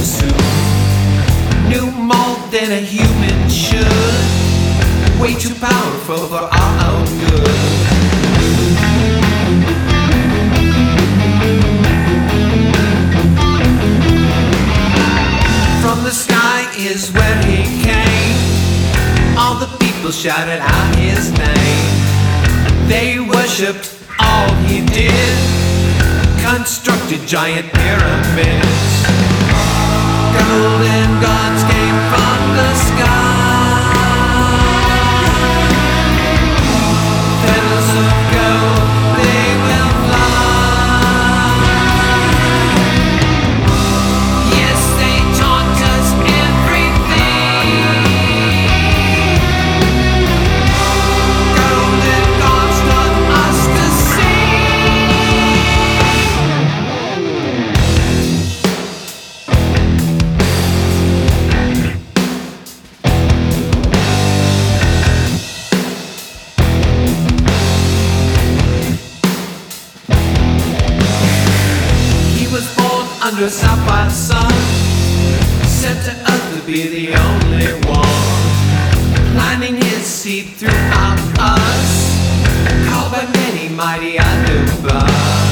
suit. Knew more than a human should. Way too powerful for our own good. From the sky is where he came. All the people shouted out his name. They worshipped all he did. Constructed giant pyramids. Golden gods came from the sky. Feathers of gold, they will fly. Yes, they taught us everything. Golden gods taught us to under a sapphire sun, sent to earth to be the only one, planting his seed throughout us, called by many mighty Anubis.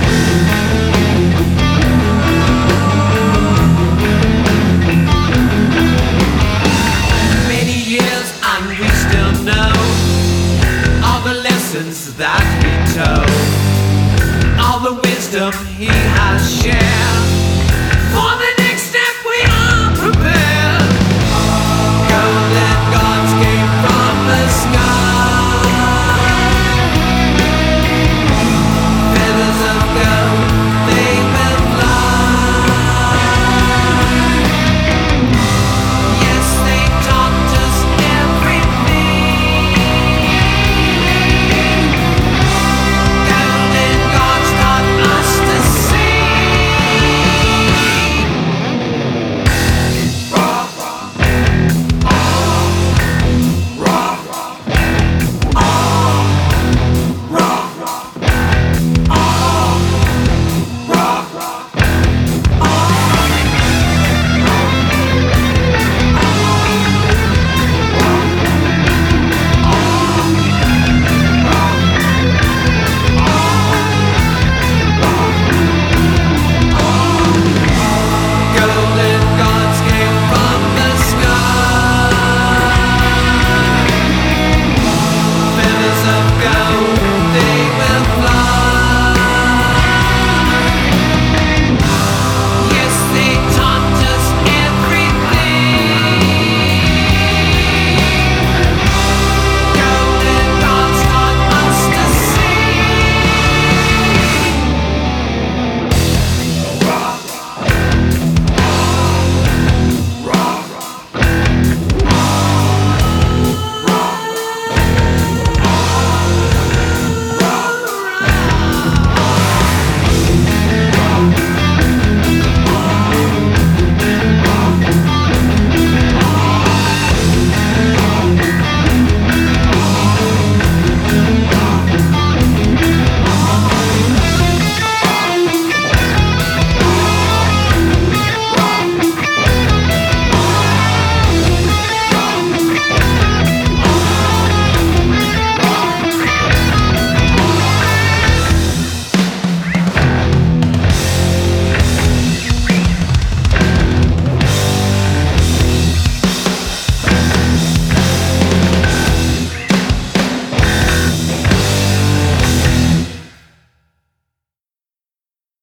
Many years and we still know all the lessons that he told, all the wisdom he